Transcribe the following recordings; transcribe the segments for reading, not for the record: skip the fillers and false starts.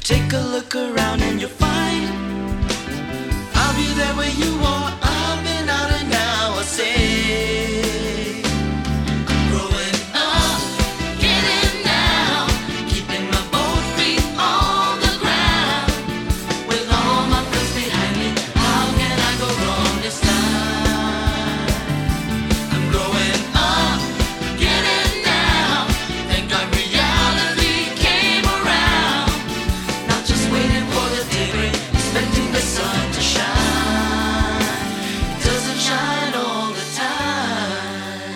Take a look around and you'll find I'll be there where you are. I've been out and now I say I'm growing up, getting down, keeping my both feet on the ground. With all my friends behind me, how can I go wrong this time? I'm growing up, getting down. Thank God reality came around. Not just waiting for the daybreak, expecting the sun to shine. It doesn't shine all the time.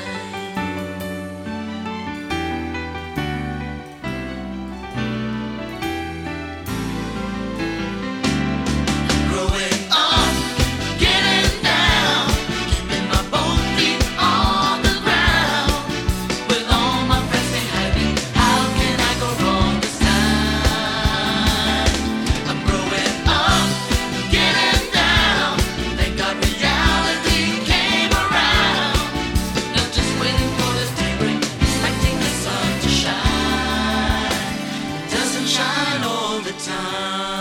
Growing up, getting down, keeping my both feet on the ground. With all my friends behind me, how can I go wrong this time? I'm growing up, getting down. Thank God reality came around. Not just waiting for the daybreak, expecting the sun to shine. It doesn't shine all the time.